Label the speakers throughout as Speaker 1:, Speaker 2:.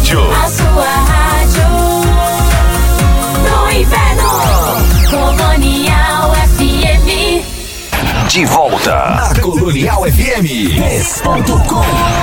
Speaker 1: rádio.
Speaker 2: A sua rádio no inverno. Colonial FM.
Speaker 1: De volta na Colonial FM. Des.com.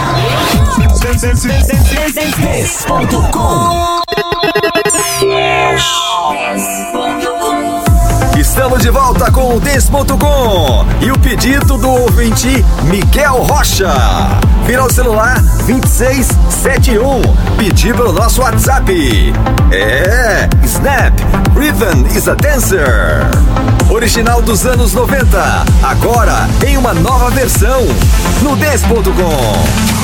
Speaker 1: Estamos de volta com o Des.com e o pedido do ouvinte Miguel Rocha. Vira o celular 2671. Pedir pelo nosso WhatsApp. Snap, Rhythm is a Dancer. Original dos anos 90, agora em uma nova versão no Des.com.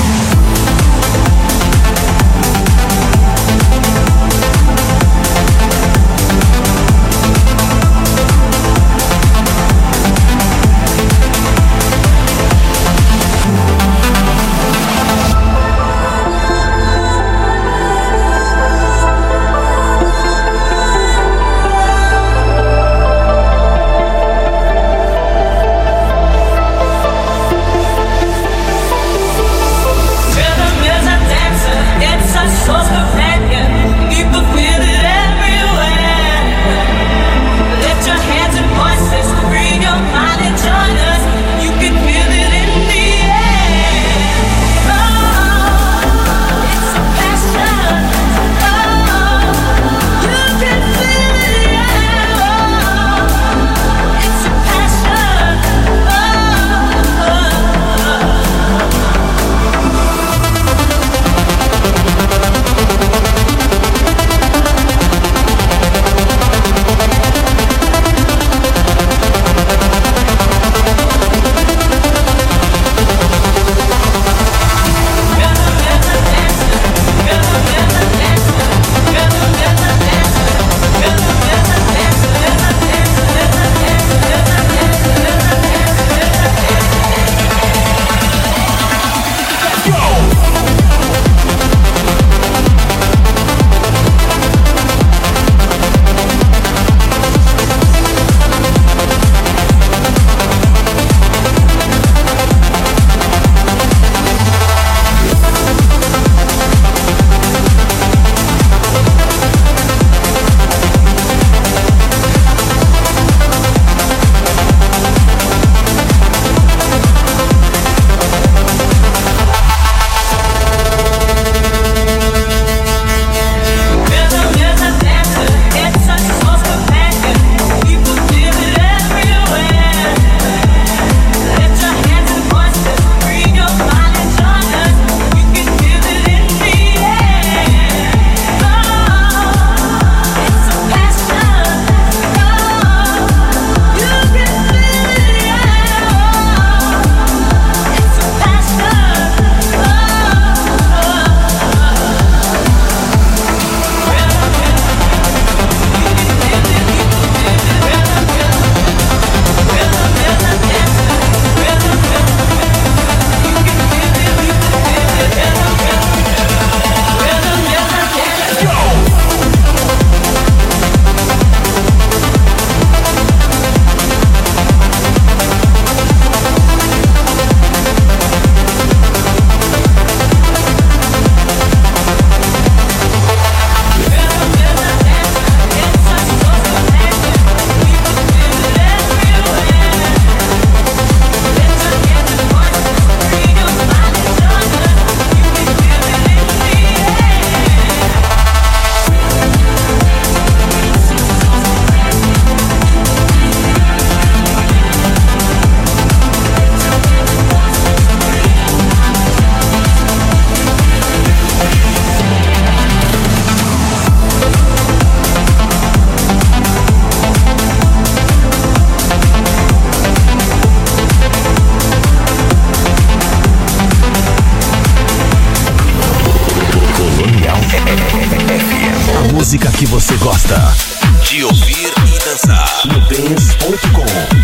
Speaker 1: música que você gosta de ouvir e dançar no Des.com.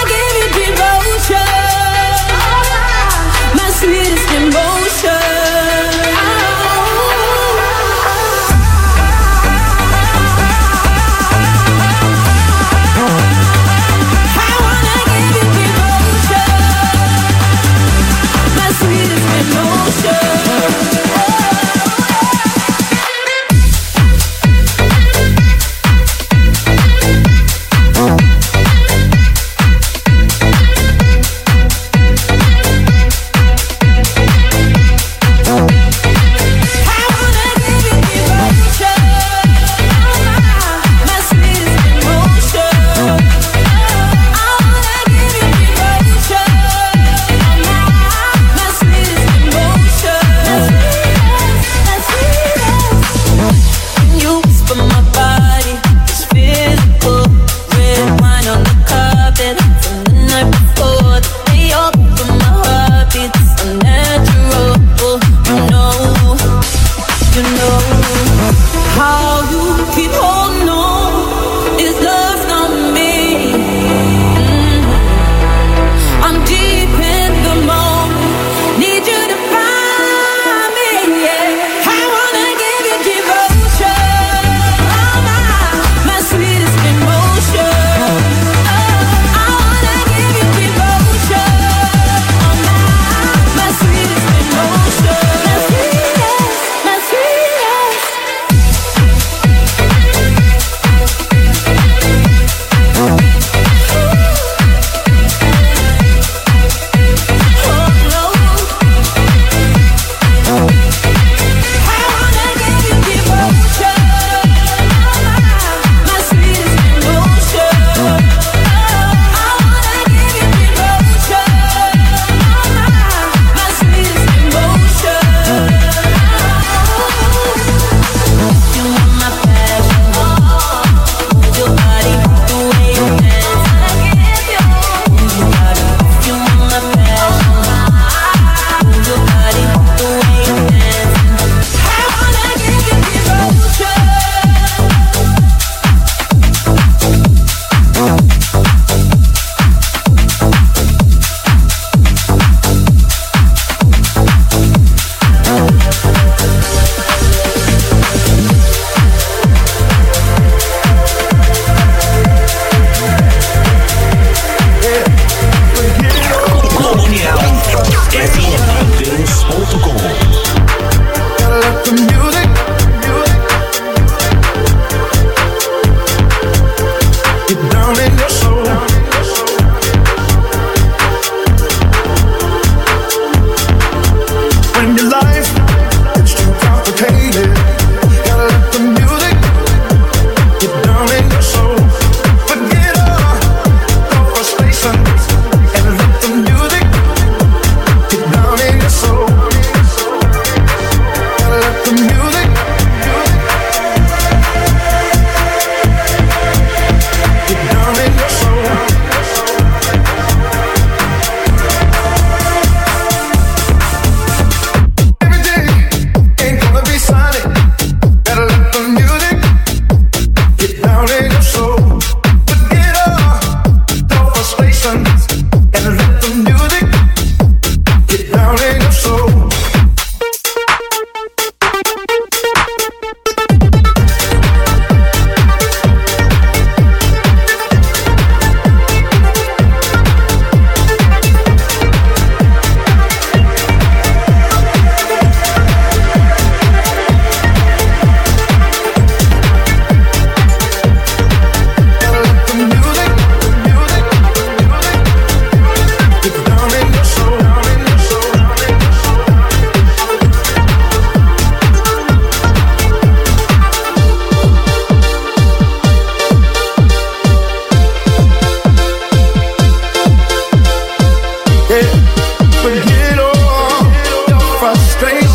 Speaker 3: Emotion,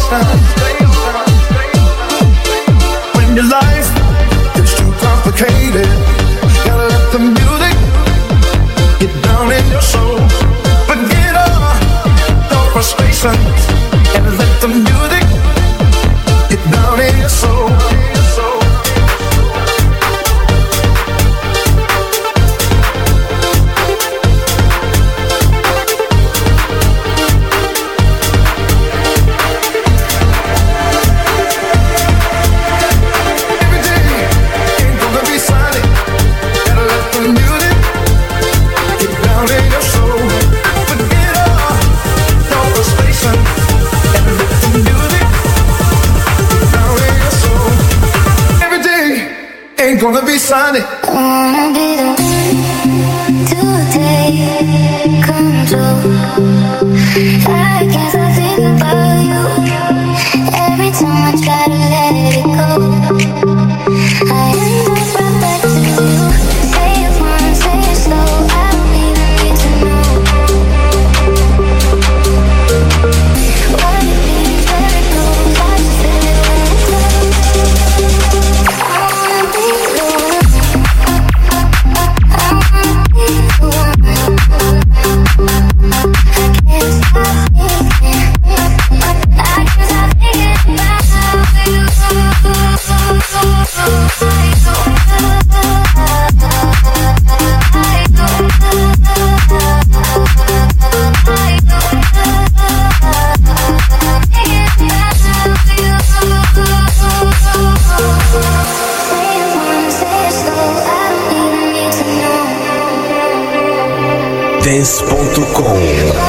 Speaker 3: When your life is too complicated, gotta let the music get down in your soul. Forget all your frustration and let the music get down in your soul. Gonna be sunny.
Speaker 4: I wanna be the one to take control. I guess I think about you every time I try to let it go. I end up right back to you. Say it once, say it slow. I don't even need to know what it means, where it goes. I just feel it when it's close. I wanna be the one. I wanna be the one. I can't stop thinking. I can't stop thinking about you.
Speaker 1: Dance.com.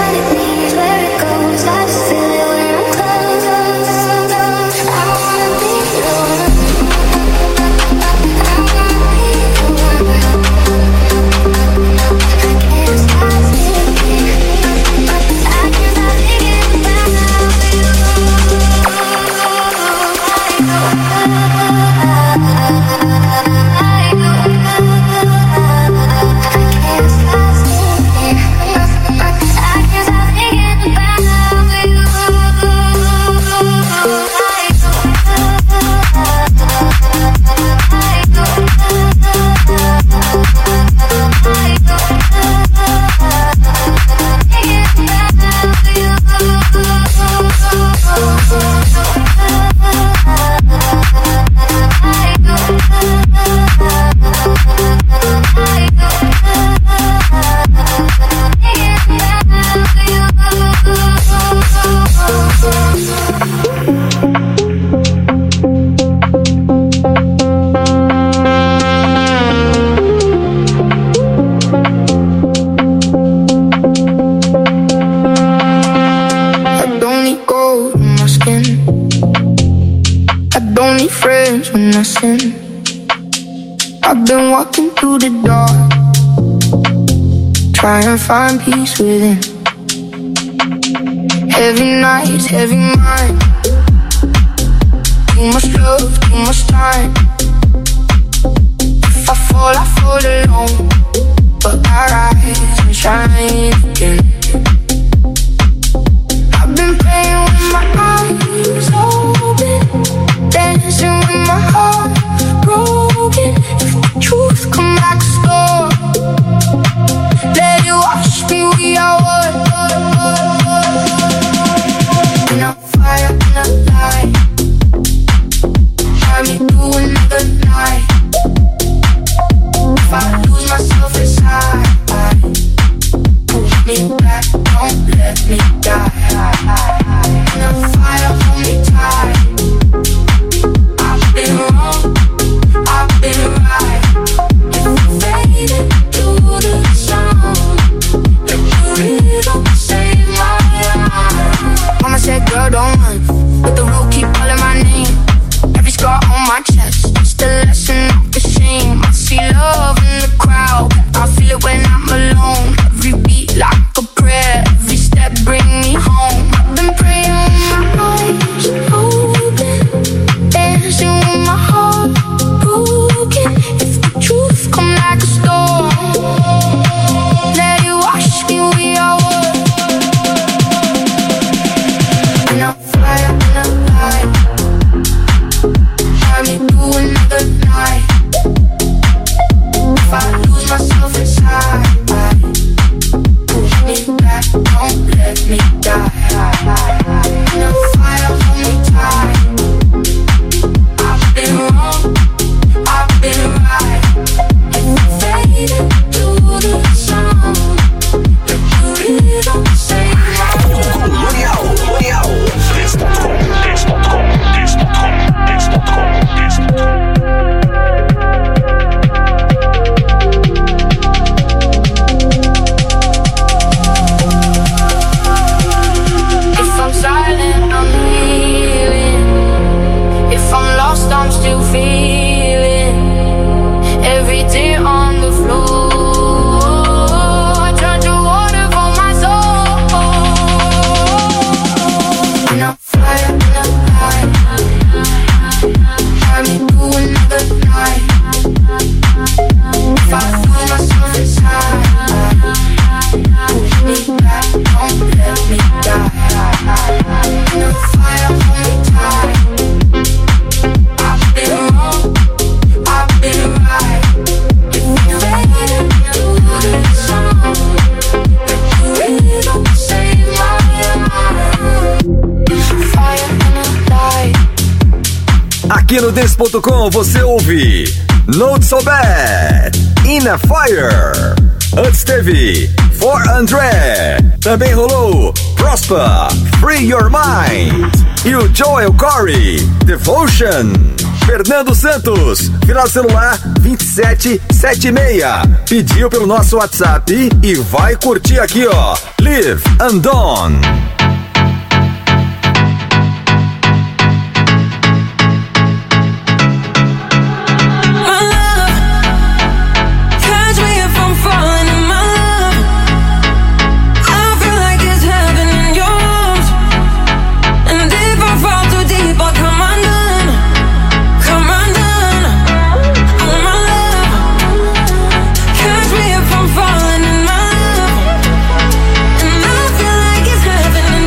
Speaker 5: I've been walking through the dark, trying to find peace within. Heavy nights, heavy mind. Too much love, too much time. If I fall alone, but I rise and shine again. I've been playing with my eyes open, dancing with my heart broken. If the truth come like a storm, let it wash me, we are one. And I'm fire.
Speaker 1: Aqui no Dance.com você ouve Not So Bad, In a Fire. Antes teve For André. Também rolou Prosper, Free Your Mind. E o Joel Corey, Devotion. Fernando Santos, final celular 2776. Pediu pelo nosso WhatsApp e vai curtir aqui, ó. Live and On.
Speaker 5: Falling in my love, and I feel like it's heaven.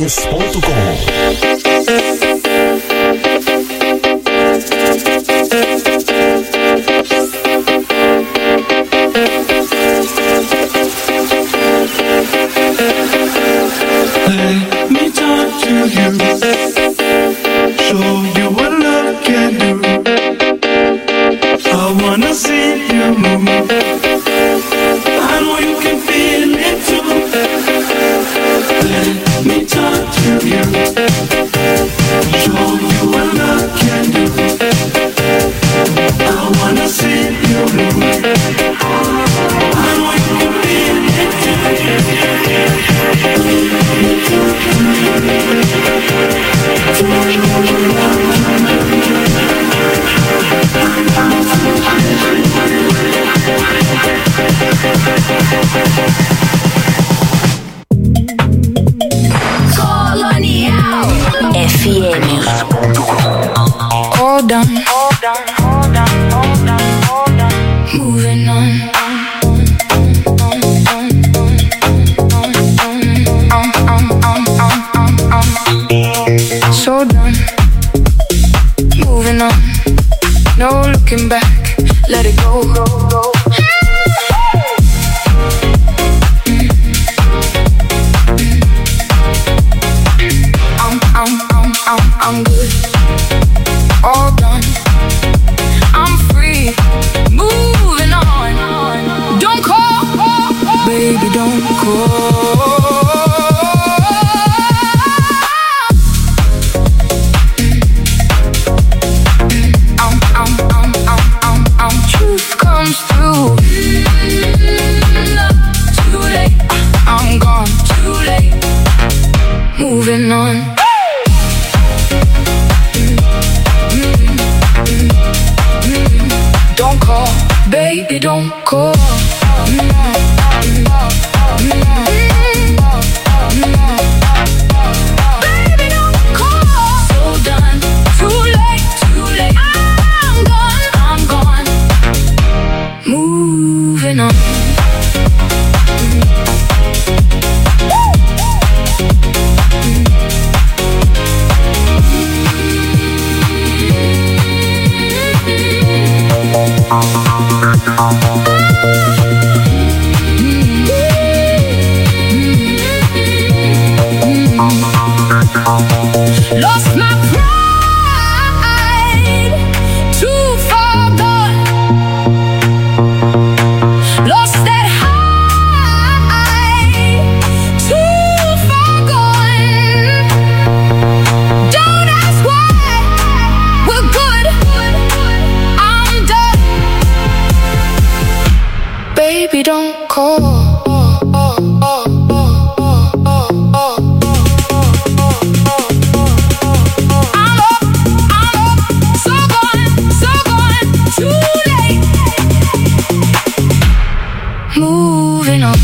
Speaker 1: Dance.com.
Speaker 3: Let me talk to you, show you what love can do. I wanna see you move. I know you can feel it too. Let me talk to you, show you what love can do. I wanna see you move. I know you can feel it too.
Speaker 2: Colonial FM.
Speaker 5: Hold on, moving on. So done, moving on. No looking back, let it go. I'm good, all done. I'm free, moving on. Don't call, baby, don't call. Truth comes through. Too late, I'm gone. Too late, moving on. Don't call, baby, don't call. Baby, don't call. So done, too late. I'm gone. Moving on. Lost my pride, too far gone. Lost that high, too far gone. Don't ask why, we're good. I'm done. Baby, don't call. Moving on.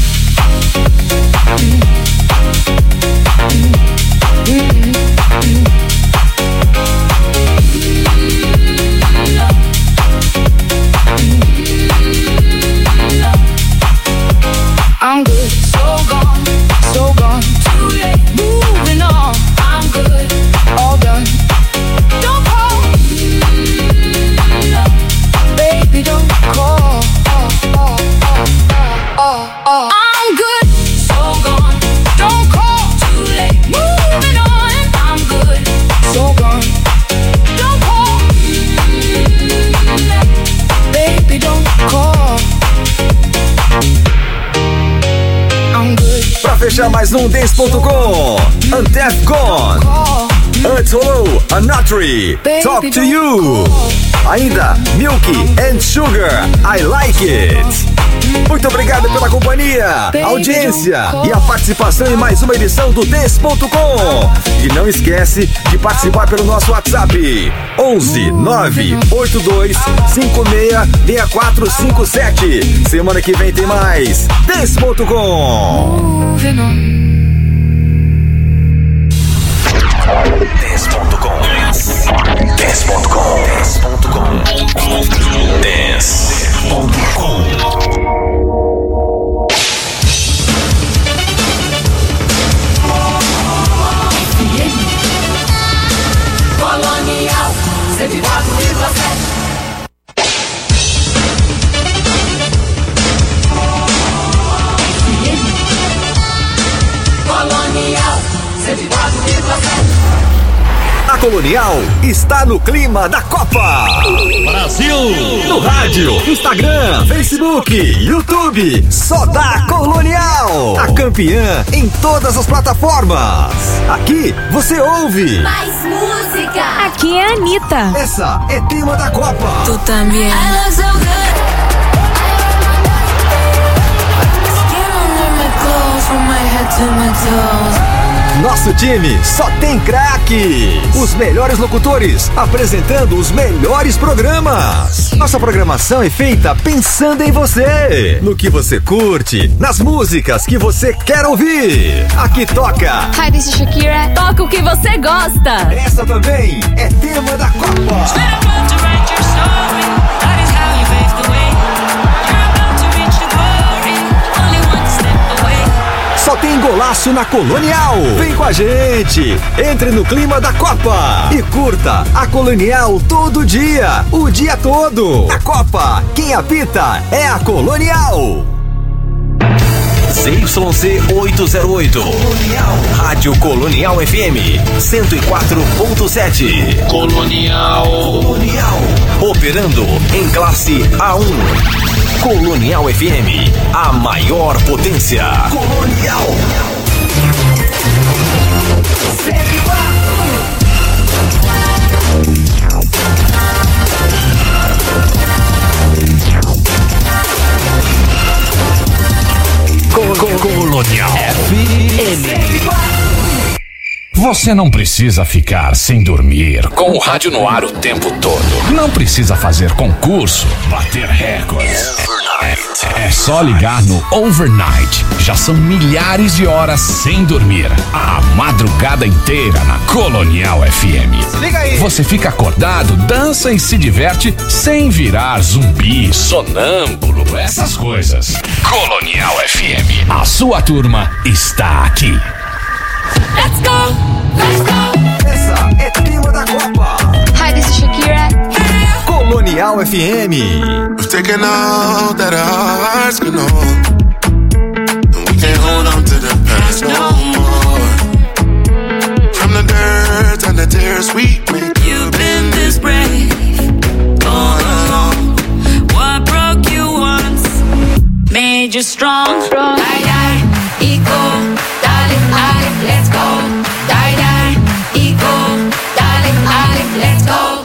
Speaker 5: I'm good, so gone, too late. Moving on, I'm good, all done. Don't call, baby, don't call. I'm good, so gone. Don't call, too late. Moving on, I'm good, so gone. Don't call, baby, don't call. I'm good.
Speaker 1: Pra fechar mais um Dance.com, Antef Gone. Antes rolou a Nutri, Talk to You. Ainda Milky and Sugar, I Like It. Muito obrigado pela companhia, audiência e a participação em mais uma edição do Dance.com. E não esquece de participar pelo nosso WhatsApp 11 982 56 6457. Semana que vem tem mais Dance.com. Dance.com. Dance.com. A Colonial está no clima da Copa. Brasil! No rádio, Instagram, Facebook, YouTube, só dá Colonial. A campeã em todas as plataformas. Aqui você ouve
Speaker 2: Mais música.
Speaker 6: Aqui é a Anitta.
Speaker 1: Essa é tema da Copa.
Speaker 6: Tu também.
Speaker 1: Nosso time só tem craques. Os melhores locutores apresentando os melhores programas. Nossa programação é feita pensando em você, no que você curte, nas músicas que você quer ouvir. Aqui toca.
Speaker 6: Hi, this is Shakira. Toca o que você gosta.
Speaker 1: Essa também é tema da Copa. Só tem golaço na Colonial. Vem com a gente. Entre no clima da Copa e curta a Colonial todo dia, o dia todo. A Copa, quem apita é a Colonial. ZYC 808. Colonial. Rádio Colonial FM 104.7. Colonial. Operando em classe A1. Colonial FM, a maior potência. Colonial.
Speaker 7: Colonial FM. Você não precisa ficar sem dormir com o rádio no ar o tempo todo. Não precisa fazer concurso, bater recordes. É só ligar no Overnight. Já são milhares de horas sem dormir. A madrugada inteira na Colonial FM.
Speaker 1: Liga aí.
Speaker 7: Você fica acordado, dança e se diverte sem virar zumbi, sonâmbulo, essas coisas. Colonial FM. A sua turma está aqui.
Speaker 6: Let's go, let's go.
Speaker 1: Essa é tema da Copa.
Speaker 6: Hi, this is Shakira.
Speaker 1: Colonial FM.
Speaker 3: We've taken all that our hearts can hold, and we can't hold on to the past no more. From the dirt and the tears we make,
Speaker 8: you've been this brave all along. What broke you once made you strong. Die, die, equal, darling, let's go. Die, die, equal, darling, let's go.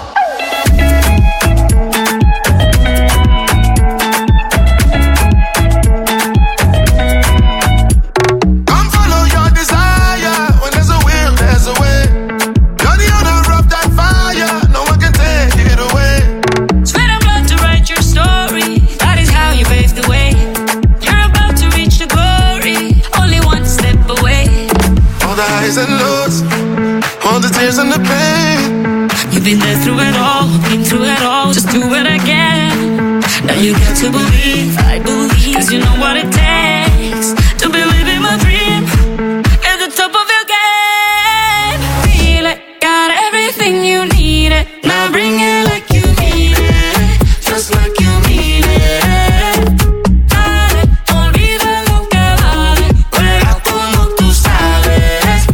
Speaker 3: And lows, all the tears and the pain.
Speaker 8: You've been there through it all, been through it all. Just do it again. Now you got to believe, I believe, 'cause you know what it takes to believe in my dream. At the top of your game, feel it, got everything you need it. Now bring it like you need it, just like you need it. Dale, olvida lo que vale, juega como tú sabes.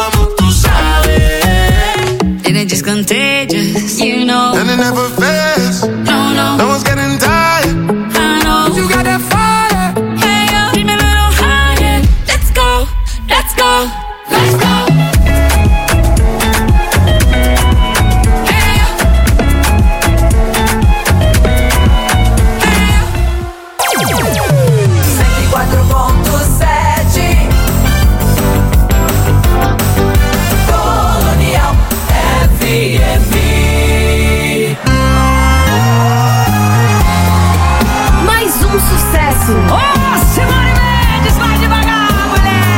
Speaker 8: And it's just contagious, you know.
Speaker 3: And it never fails.
Speaker 8: No,
Speaker 3: no one's getting tired.
Speaker 8: I know you got that fire. Hey, yo, keep me a little higher. Let's go, let's go, let's go. Hey, yo. Hey, yo.
Speaker 2: 104.7 Colonial FM.
Speaker 6: Mais um sucesso.
Speaker 8: Simone Mendes, vai devagar,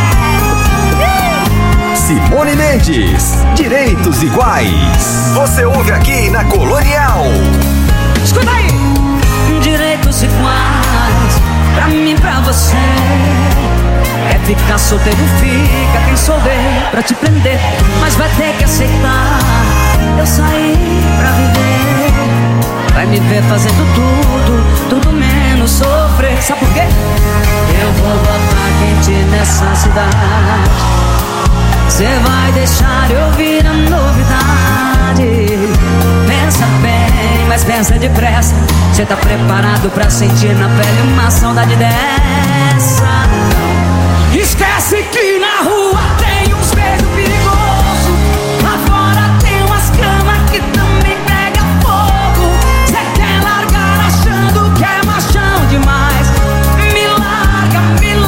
Speaker 8: mulher.
Speaker 1: Simone Mendes, direitos iguais. Você ouve aqui na Colonial.
Speaker 8: Escuta aí. Direitos iguais, pra mim, pra você. Quer ficar solteiro, fica. Quem souber pra te prender, mas vai ter que aceitar. Eu saí pra viver. Vai me ver fazendo tudo menos sofrer. Sabe por quê? Eu vou botar quente nessa cidade.
Speaker 9: Cê vai deixar eu ouvir a novidade. Pensa bem, mas pensa depressa. Cê tá preparado pra sentir na pele uma saudade dessa? Esquece que na rua tem uns beijos perigosos. Lá fora tem umas camas que também pega fogo. Cê quer largar achando que é machão demais. Me larga,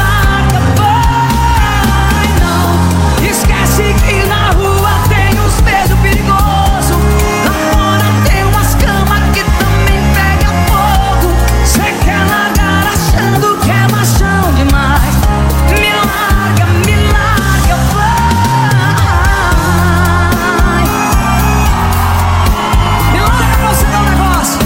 Speaker 9: vai não. Esquece que na rua tem uns beijos perigosos. Lá fora tem umas camas que também pega fogo. Cê quer largar achando que é machão demais. Me larga, vai. Me larga pra você dar um negócio.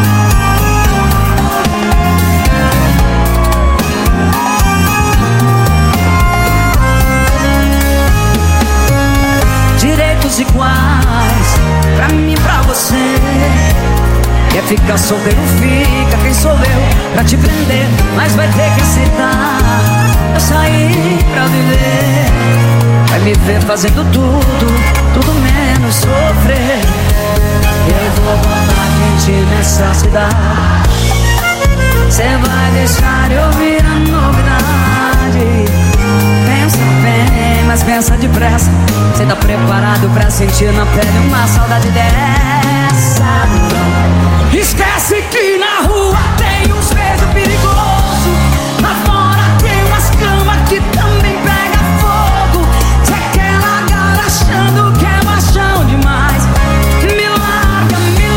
Speaker 9: Direitos iguais pra mim e pra você. Quer ficar solteiro, fica. Quem sou eu pra te prender? Mas vai ter que aceitar. Eu saí pra viver. Vai me ver fazendo tudo menos sofrer. Eu vou botar quente nessa cidade. Cê vai deixar eu ouvir a novidade. Pensa bem, mas pensa depressa. Cê tá preparado pra sentir na pele uma saudade dessa? Esquece que na rua tem uns beijos perigosos. Lá fora tem umas camas que também pega fogo. Cê quer largar achando que é machão demais. Me larga,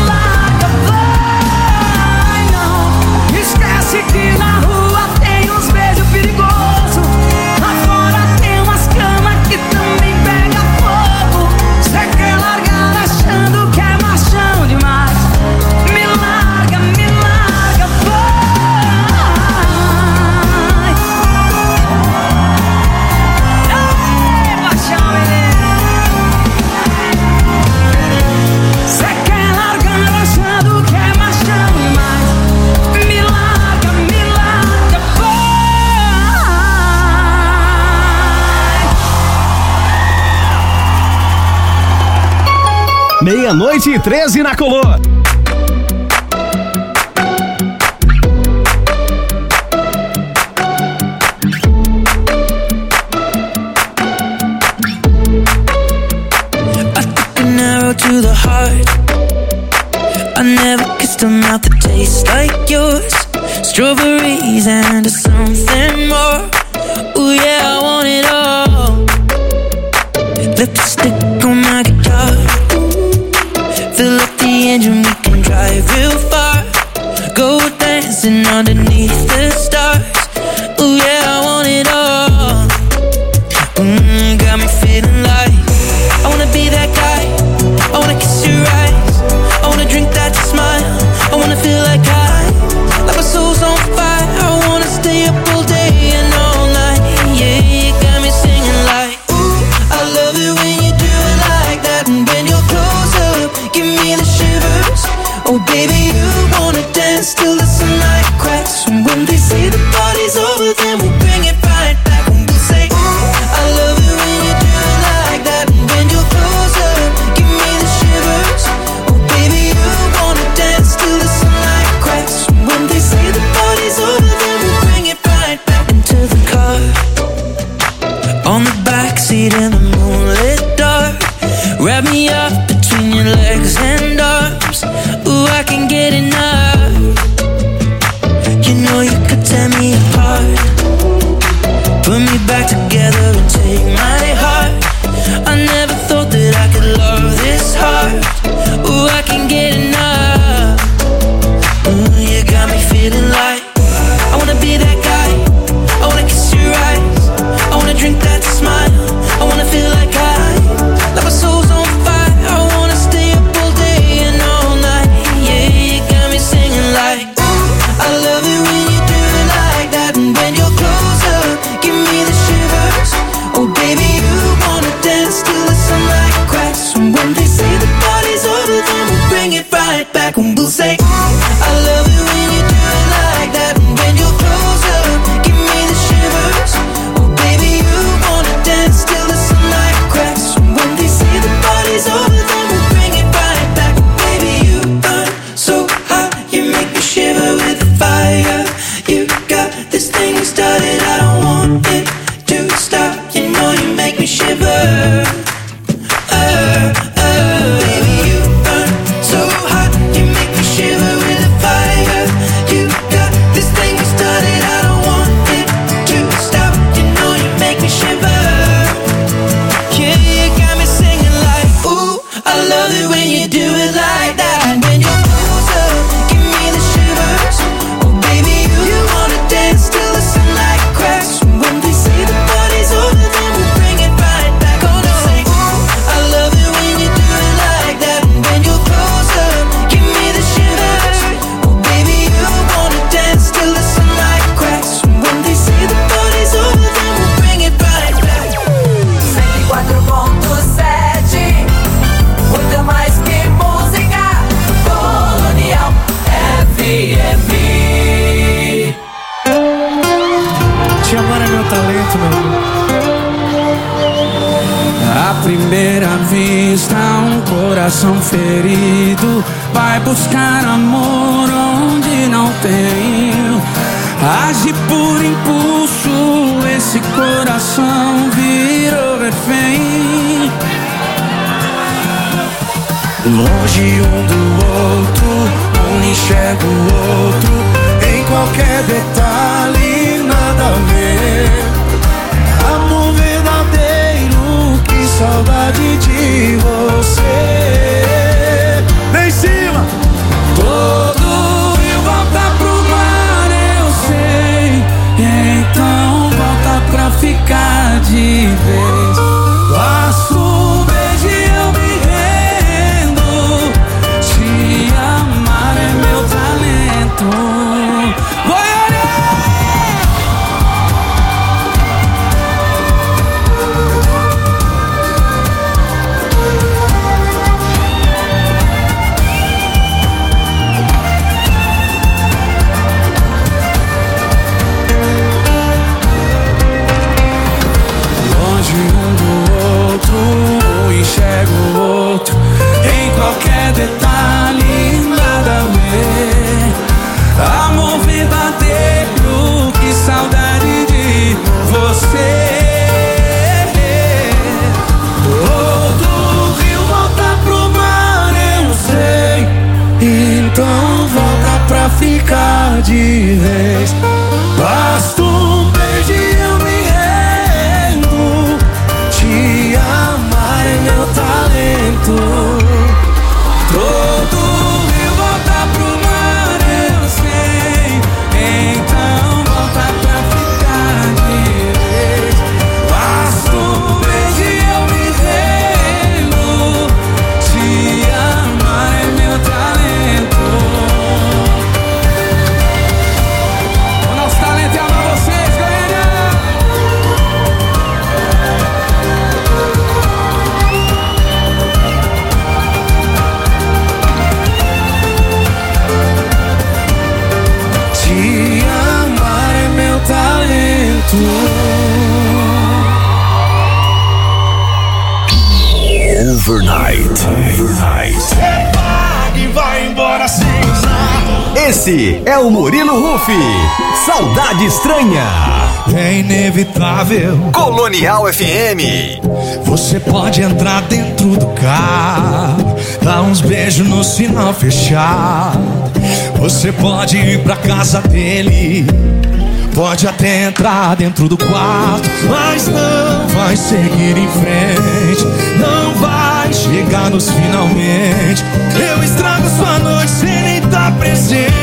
Speaker 9: vai não. Esquece que na rua tem uns beijos perigosos. Lá fora tem umas camas que também pega fogo. Cê quer largar achando que é machão demais. Me larga, vai. Ei, paixão, menino. Cê quer largar achando que é machão demais. Me larga, vai.
Speaker 10: 00:13 na Colô.
Speaker 8: An arrow to the heart. I never kissed a mouth that tastes like yours. Strawberries and something more. Ooh yeah, I want it all. Lipstick on my guitar. Fill up the engine, we can drive real far. Go dancing underneath the stars. Ooh yeah, I want it all. Got me feeling like I wanna be that guy. I wanna kiss your eyes. I wanna drink that smile. I wanna feel like my soul's on fire. I wanna stay up all day and all night. Yeah, you got me singing like, ooh, I love it when you do it like that. And when you're close up, give me the shivers. Oh baby, you wanna dance till the sunlight cracks. And when they say the party's over, then we'll bring it right back. And we'll say, ooh, I love it when you do it like that. And when you're close up, give me the shivers. Oh baby, you wanna dance till the sunlight cracks. And when they say the party's over, then we'll bring it right back into the car. On the backseat in the moonlit dark. Wrap me up between your legs and arms. Ooh, I can get enough. You know you could tear me apart. Put me back together and take my heart. I never thought that I could love this hard. Ooh, I can get enough. Ooh, you got me feeling like I wanna be that guy. I wanna kiss your eyes. I wanna drink that smile. I wanna feel like my soul's on fire. I wanna stay up all day and all night. Yeah, you got me
Speaker 11: primeira vista, um coração ferido vai buscar amor onde não tem. Age por impulso, esse coração virou refém. Longe um do outro, um enxerga o outro, em qualquer detalhe nada a ver. Amor verdadeiro, que saudade de você. Vem em cima! Todo rio volta pro mar, eu sei. Então volta pra ficar de vez. Basta um beijo e eu me rendo. Te amar é meu talento. Enxergo o outro, em qualquer detalhe nada a ver. Amor verdadeiro, que saudade de você. Todo rio volta pro mar, eu sei. Então volta pra ficar de vez. Basta um beijo e eu me rendo. Te amar é meu talento. Todo rio volta pro mar, eu sei. Então volta pra ficar de vez. Basta um beijo e eu me rendo. Te amar é meu talento. O nosso talento é amar vocês, galera. Te amar é meu talento.
Speaker 1: Overnight.
Speaker 3: E vai embora sem usar.
Speaker 1: Esse é o Murilo Huff. Saudade Estranha.
Speaker 3: É inevitável.
Speaker 1: Colonial FM.
Speaker 3: Você pode entrar dentro do carro, dar uns beijos no sinal fechado. Você pode ir pra casa dele, pode até entrar dentro do quarto, mas não vai seguir em frente, não vai chegar nos finalmente. Eu estrago sua noite sem nem estar presente.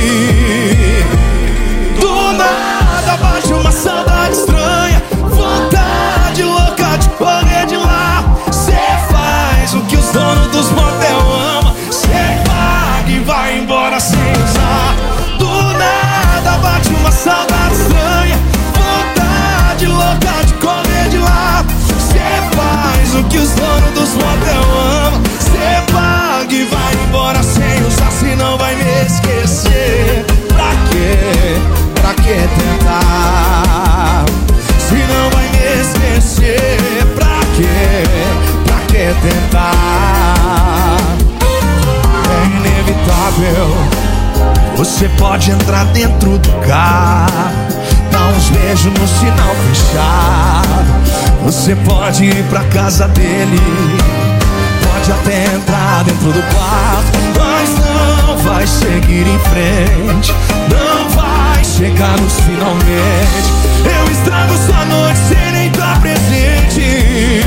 Speaker 3: Do nada bate uma saudade estranha, vontade louca de correr de lá. Cê faz o que os donos dos motel amam, cê paga e vai embora sem usar. Do nada bate uma saudade estranha, vontade louca de correr de lá. Cê faz o que os donos dos motel amam, cê paga e vai embora sem usar, senão vai me esquecer. Pra quê? Pra que tentar? Se não vai me esquecer, pra quê? Pra que tentar? É inevitável. Você pode entrar dentro do carro, dar uns beijos no sinal fechado. Você pode ir pra casa dele, pode até entrar dentro do quarto, mas não vai seguir em frente, não vai chegar nos finalmente. Eu estrago sua noite sem nem estar presente.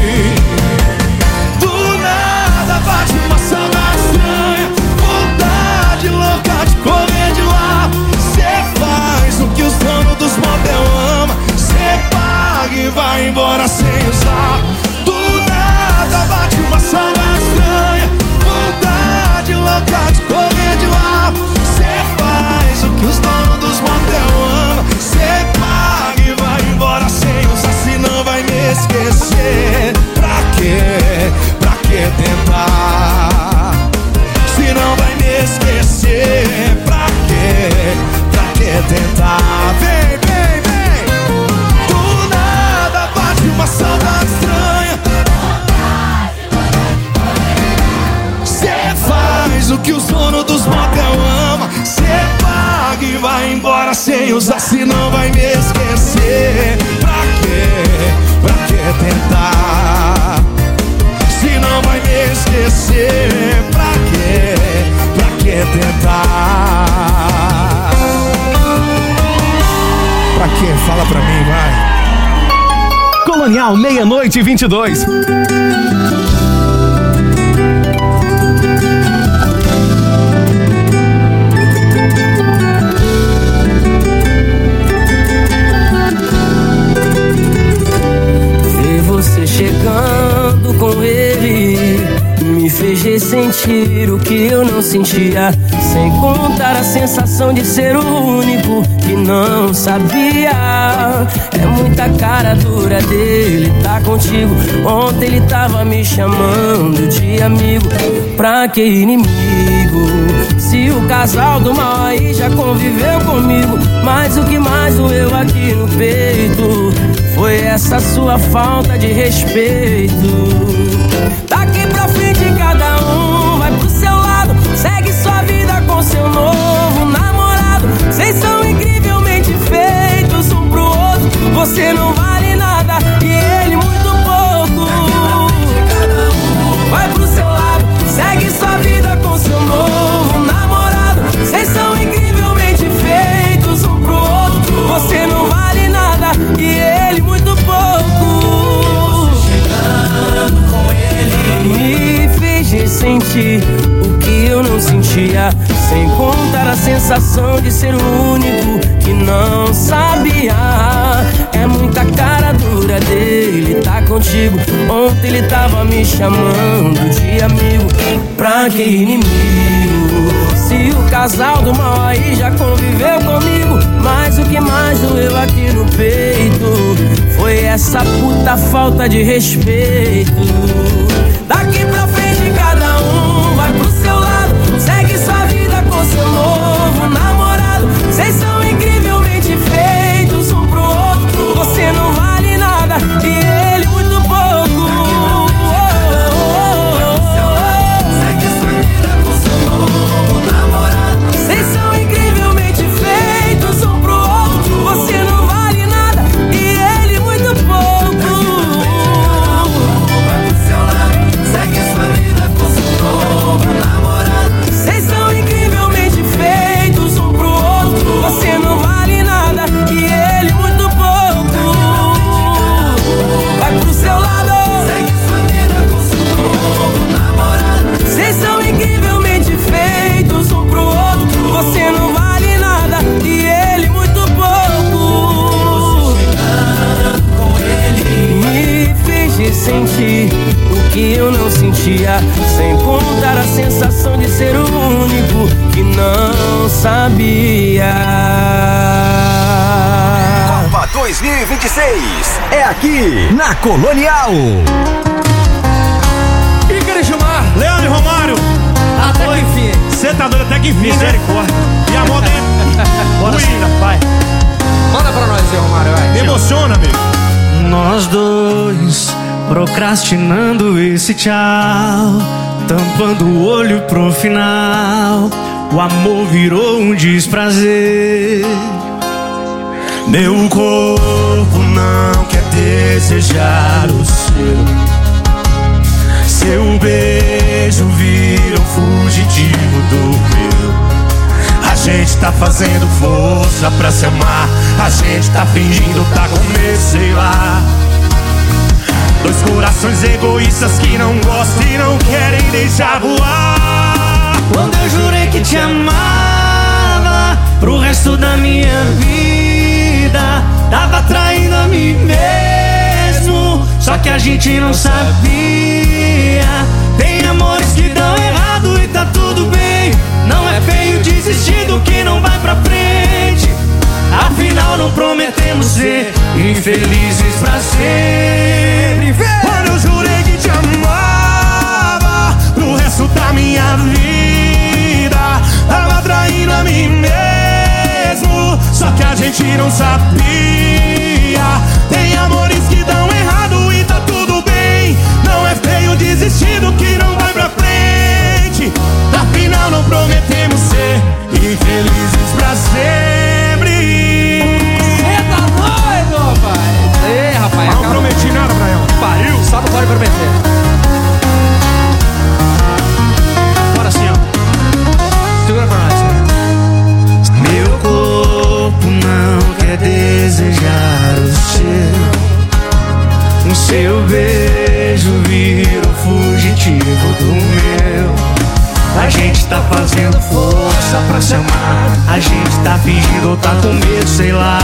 Speaker 3: Do nada bate uma saudade estranha, vontade louca de correr de lá. Cê faz o que os donos dos motel amam, cê paga e vai embora sem usar. Do nada bate uma saudade estranha, vontade louca de correr de lá. Cê faz o que os donos dos motel amam, cê paga e vai embora sem usar, senão vai me esquecer. Pra quê? Pra que tentar? Se não vai me esquecer, pra quê? Pra que tentar? Vem, vem, vem. Do nada bate uma saudade estranha, pra sem usar se não vai me esquecer? Pra que tentar? Se não vai me esquecer, pra que tentar? Pra que? Fala pra mim, vai.
Speaker 10: Colonial, 00:22.
Speaker 12: Você chegando com ele me fez ressentir o que eu não sentia, sem contar a sensação de ser o único que não sabia. É muita cara dura dele tá contigo. Ontem ele tava me chamando de amigo, pra que inimigo? Se o casal do mal aí já conviveu comigo, mas o que mais doeu aqui no peito foi essa sua falta de respeito. Daqui pra frente cada um vai pro seu lado, segue sua vida com seu novo namorado. Vocês são incrivelmente feitos um pro outro. Você não vale nada e ele muito pouco. Vai pro seu lado, segue sua vida com seu novo namorado. Vocês são incrivelmente feitos um pro outro. Você não vale nada e ele muito pouco. Chegando com ele me fez ressentir o que eu não sentia, sem contar a sensação de ser o único que não sabia. É muita cara dura dele tá contigo. Ontem ele tava me chamando de amigo, pra que inimigo? Se o casal do mal aí já conviveu comigo, mas o que mais doeu aqui no peito foi essa puta falta de respeito. Daqui pra frente cada um vai pro seu lado, segue sua vida com seu novo namorado. Vocês são incrivelmente feitos um pro outro. Você não vale nada e ele muito pouco. Segue sua vida com seu novo namorado. Vocês são incrivelmente feitos um pro outro. Você não vale nada e ele muito pouco. Vai pro seu lado, segue sua vida com seu novo namorado. Vocês são incrivelmente feitos um pro outro. Você não vale nada e ele muito pouco. Vai pro seu lado, segue sua vida com seu novo namorado. Vocês são incrivelmente feitos um pro outro. Você não vale nada e ele muito pouco. Chegando com ele me fez ressentir o que eu não sentia, sem contar a sensação de ser o único que não sabia.
Speaker 1: Copa 2026 é aqui na Colonial.
Speaker 13: Ícaro Gilmar, Leandro e Romário.
Speaker 14: Até que enfim.
Speaker 13: Cê tá doido até que enfim, misericórdia. E a moda é...
Speaker 14: Bora sim, pai. Manda pra nós aí, Romário, vai.
Speaker 13: Me emociona, amigo.
Speaker 15: Nós dois procrastinando esse tchau, tampando o olho pro final. O amor virou um desprazer.
Speaker 3: Meu corpo não quer desejar o seu. Seu beijo vira um fugitivo do meu. A gente tá fazendo força pra se amar. A gente tá fingindo tá com medo, sei lá. Dois corações egoístas que não gostam e não querem deixar voar.
Speaker 15: Quando eu jurei que te amava pro resto da minha vida, tava traindo a mim mesmo, só que a gente não sabia. Tem amores que dão errado e tá tudo bem. Não é feio desistir do que não vai pra frente. Afinal não prometemos ser infelizes pra sempre.
Speaker 3: Quando eu jurei que te amava pro resto da minha vida, tava traindo a mim mesmo, só que a gente não sabia. Tem amores que dão errado e tá tudo bem. Não é feio desistir do que não vai pra frente. Afinal não prometemos ser infelizes pra sempre.
Speaker 15: beijo vira o fugitivo do meu. A gente tá fazendo força pra se amar. A gente tá fingindo ou tá com medo, sei lá.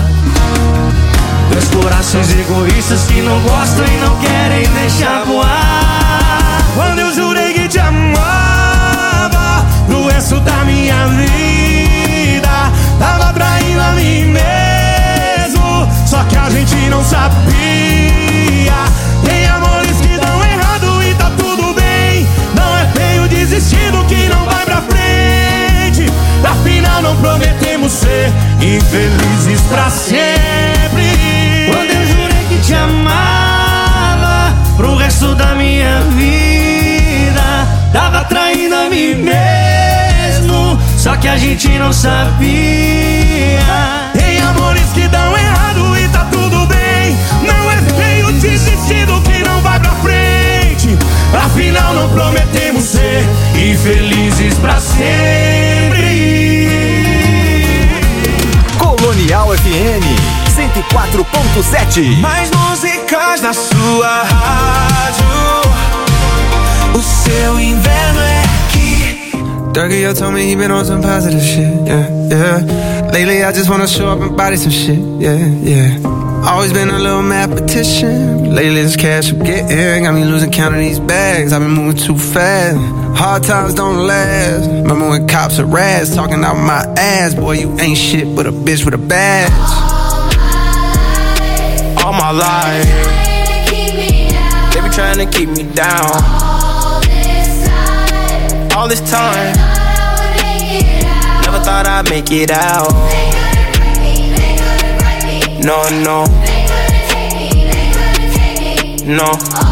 Speaker 15: Dois corações egoístas que não gostam e não querem deixar voar. Quando eu jurei que te amava pro resto da minha vida, tava traindo a mim mesmo, só que a gente não sabia. Tem amores que dão errado e tá tudo bem. Não é feio desistir do que não vai pra frente. Afinal não prometemos ser infelizes pra sempre. Quando eu jurei que te amava pro resto da minha vida, tava traindo a mim mesmo, só que a gente não sabia. Tem amores que dão errado e tá tudo bem. Não é feio desistir do que não vai pra frente. Afinal não prometemos ser infelizes pra sempre.
Speaker 1: Colonial FM 104.7.
Speaker 12: Mais músicas na sua rádio. O seu inverno é aqui. Dougie told me he been on some positive shit, yeah, yeah. Lately I just wanna show up and body some shit, yeah, yeah. Always been a little mathematician, but lately this cash I'm getting got me losing count of these bags. I've been moving too fast. Hard times don't last. Remember when cops are rats talking out my ass? Boy, you ain't shit but a bitch with a badge. All my life, they be trying to keep me down. All this time, never thought I'd make it out. No, no, no.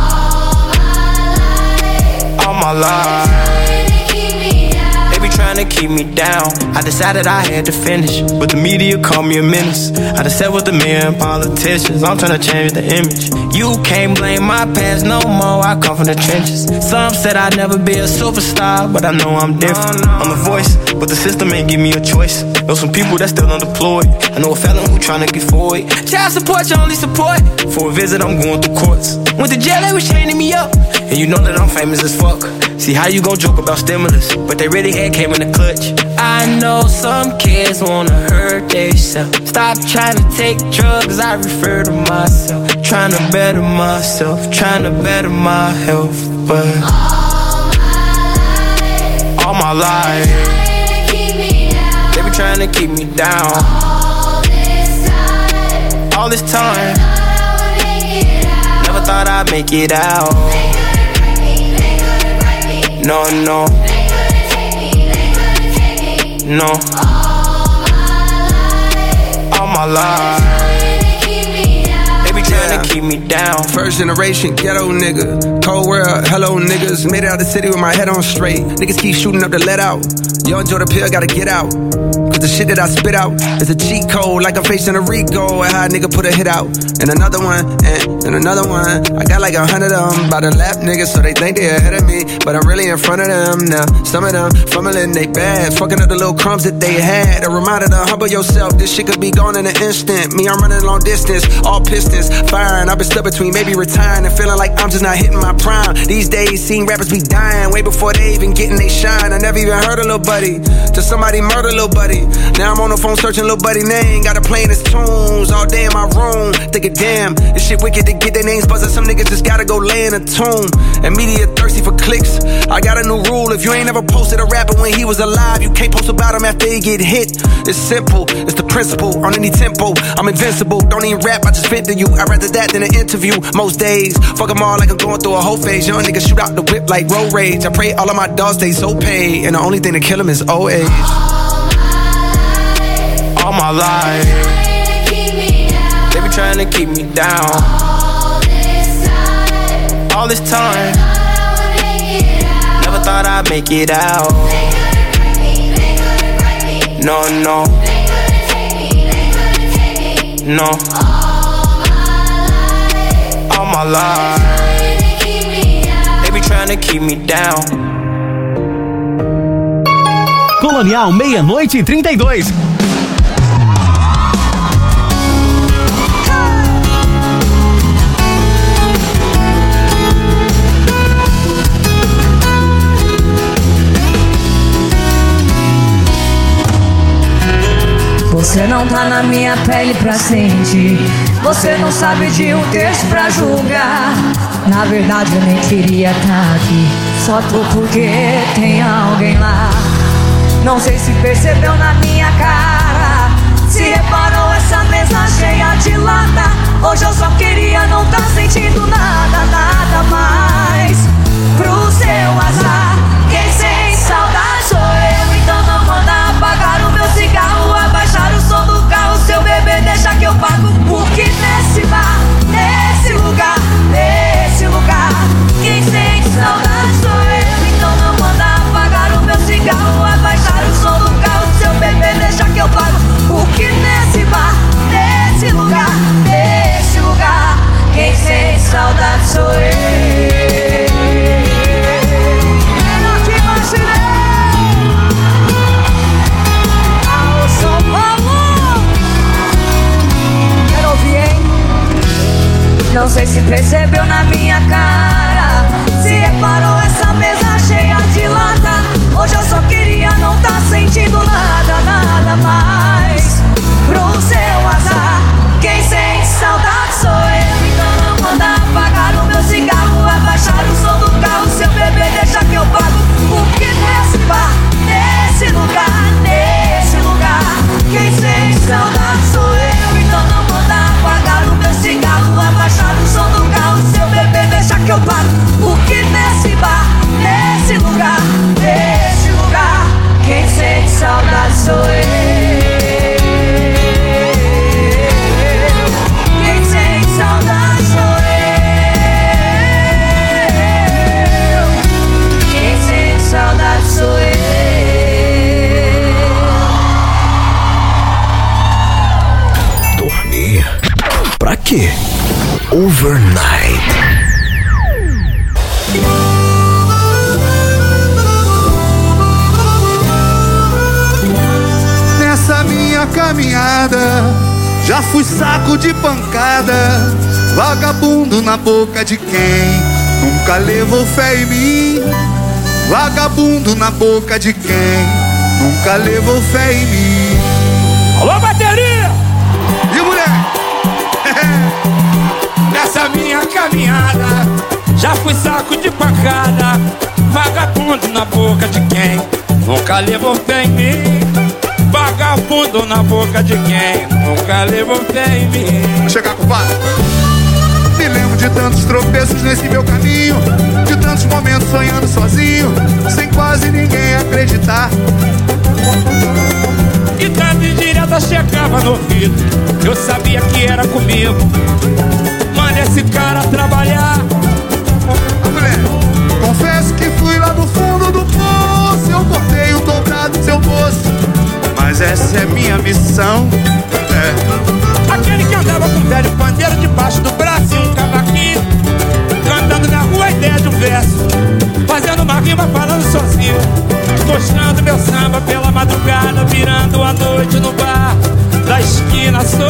Speaker 12: All my life, they be trying to keep me down. I decided I had to finish, but the media called me a menace. I done sat with the men politicians, I'm trying to change the image. You can't blame my past no more, I come from the trenches. Some said I'd never be a superstar, but I know I'm different. I'm a voice, but the system ain't give me a choice. Know some people that's still unemployed. I know a felon who tryna get forward. Child support, your only support. For a visit, I'm going through courts. Went to jail, they was chaining me up. And you know that I'm famous as fuck. See how you gon' joke about stimulus, but they really had came in the clutch. I know some kids wanna hurt themselves. Stop trying to take drugs, I refer to myself. Trying to better myself, trying to better my health. But all my life, they be trying to keep me down. All this time, never thought I'd make it out. No, no, no. All my life, they be trying to keep me down. First generation ghetto nigga, cold world, hello niggas. Made it out the city with my head on straight. Niggas keep shooting up the let out. Young Jordan Pill gotta get out. Cause the shit that I spit out is a cheat code, like I'm facing a Rico. And how a nigga put a hit out. And another one, and another one. I got like 100 of them by the lap niggas, so they think they ahead of me, but I'm really in front of them now. Some of them fumbling they bags, fucking up the little crumbs that they had. A reminder to humble yourself, this shit could be gone in an instant. Me, I'm running long distance, all pistons firing. I've been stuck between maybe retiring and feeling like I'm just not hitting my prime. These days, seeing rappers be dying way before they even getting they shine. I never even heard a little buddy till somebody murder little buddy. Now I'm on the phone searching little buddy name. Got to playing his tunes all day in my room. Thinking, damn, this shit wicked to get their names buzzing. Some niggas just gotta go lay in a tomb. And media thirsty for clicks. I got a new rule. If you ain't ever posted a rapper when he was alive, you can't post about him after he get hit. It's simple, it's the principle. On any tempo, I'm invincible. Don't even rap, I just vent to you. I'd rather that than an interview. Most days, fuck them all like I'm going through a whole phase. Young niggas shoot out the whip like road rage. I pray all of my dogs stay so paid, and the only thing to kill them is old age. All my life, they be trying to keep me down. All this time, never thought I'd make it out. No, no, no. All my life, they be trying to keep me down.
Speaker 10: Colonial, meia-noite e 32.
Speaker 9: Você não tá na minha pele pra sentir. Você não sabe de um texto pra julgar. Na verdade eu nem queria tá aqui. Só tô porque tem alguém lá. Não sei se percebeu na minha cara, se reparou essa mesa cheia de lata. Hoje eu só queria não tá sentindo nada, nada mais. Pro seu azar, quem sente saudade sou eu. Então não manda apagar o meu cigarro, abaixar o som do carro. Seu bebê deixa que eu pago. Porque nesse bar, nesse lugar, quem sente saudade sou eu. Então não manda apagar o meu cigarro, abaixar o som do carro. Seu bebê deixa que eu pago. Porque nesse bar, nesse lugar, quem sente saudade sou eu. Não sei se percebeu na minha cara, se reparou essa mesa cheia de lata. Hoje eu só queria não tá sentindo nada, nada mais. Pro seu azar, quem sente saudade sou eu. Então não manda apagar o meu cigarro, abaixar o som do carro. Seu bebê deixa que eu pago. Porque nesse bar, nesse lugar, quem sente saudade sou eu. Então não manda apagar o meu cigarro, abaixar o som do carro. Seu bebê deixa que eu pago. Porque nesse bar, nesse lugar, quem sente saudade sou eu. Quem sente saudade sou eu. Quem sente saudade sou eu.
Speaker 1: Dormir? Pra quê? Overnight.
Speaker 3: Nessa minha caminhada já fui saco de pancada, vagabundo na boca de quem nunca levou fé em mim. Vagabundo na boca de quem nunca levou fé em mim.
Speaker 11: Alô, bateria!
Speaker 3: E o moleque?
Speaker 11: Nessa minha caminhada já fui saco de pancada, vagabundo na boca de quem nunca levou fé em mim. Vagabundo na boca de quem nunca levou fé em mim.
Speaker 3: Vamos chegar, compadre. Me lembro de tantos tropeços nesse meu caminho, de tantos momentos sonhando sozinho, sem quase ninguém acreditar.
Speaker 11: E tanta indireta chegava no ouvido, eu sabia que era comigo. Manda esse cara trabalhar.
Speaker 3: Mulher, confesso que fui lá do fundo do poço, eu cortei o dobrado do seu bolso, mas essa é minha missão.
Speaker 11: Aquele que andava com um velho pandeiro debaixo do braço e um cavaquinho, cantando na rua a ideia de um verso, fazendo uma rima falando sozinho, mostrando meu samba pela madrugada, virando a noite no bar da esquina. Sou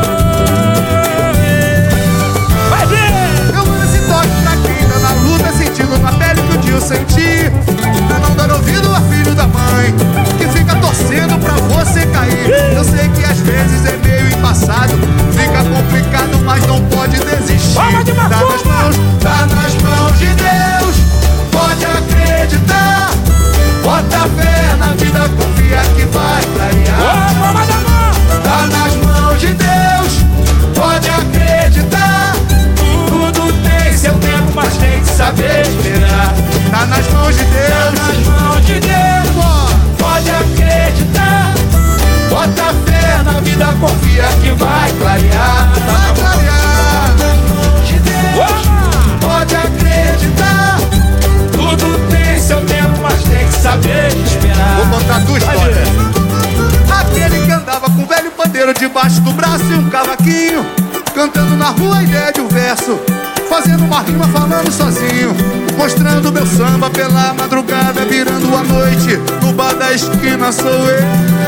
Speaker 11: vai ver!
Speaker 3: Eu mando esse toque na quinta, na luta, sentindo na pele que um dia eu senti. Pra não dar ouvido a filho da mãe que fica torcendo pra você cair. Eu sei que às vezes é meio embaçado, fica complicado, mas não pode desistir. Tá nas mãos de Deus, pode acreditar. Bota fé na vida, confia que vai clarear. Tá nas mãos de Deus, pode acreditar. Tudo tem seu tempo, mas tem que saber esperar. Tá nas mãos de Deus, tá nas mãos de Deus, pode acreditar. Bota fé na vida, confia que vai clarear. Vai clarear. Tá nas mãos de Deus, pode acreditar. Tudo tem seu tempo, mas tem que saber esperar. Vou contar duas histórias. Aquele que andava com um velho pandeiro debaixo do braço e um cavaquinho, cantando na rua a ideia de um verso, fazendo uma rima falando sozinho, mostrando meu samba pela madrugada, virando a noite no bar da esquina. Sou eu.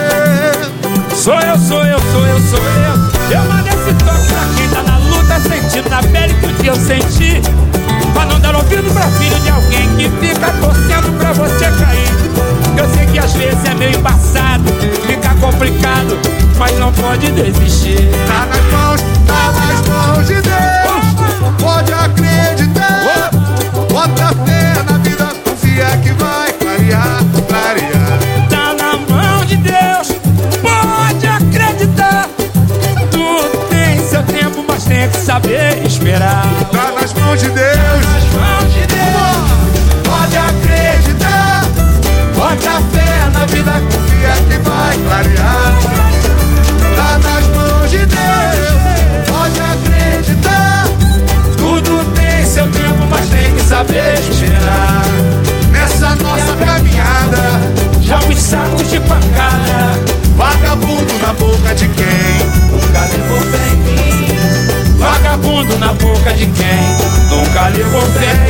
Speaker 11: Eu mandei esse toque pra quem tá na luta, sentindo na pele que um dia eu senti, pra não dar ouvido pra filho de alguém que fica torcendo pra você cair. Eu sei que às vezes é meio embaçado, fica complicado, mas não pode desistir.
Speaker 3: Tá nas mãos de Deus. Pode acreditar. Bota fé na vida, confia que vai clarear, clarear.
Speaker 11: Tá na mão de Deus, pode acreditar. Tudo tem seu tempo, mas tem que saber esperar.
Speaker 3: Tá nas mãos de Deus. Pode acreditar. Bota fé na vida, confia que vai clarear. Tá nas mãos de Deus. Pode acreditar.
Speaker 11: Tudo tem seu tempo, mas tem que saber esperar.
Speaker 3: Nessa nossa caminhada,
Speaker 11: já os sacos de pancada,
Speaker 3: vagabundo na boca de quem
Speaker 11: nunca levou fé em mim. Vagabundo na boca de quem nunca levou fé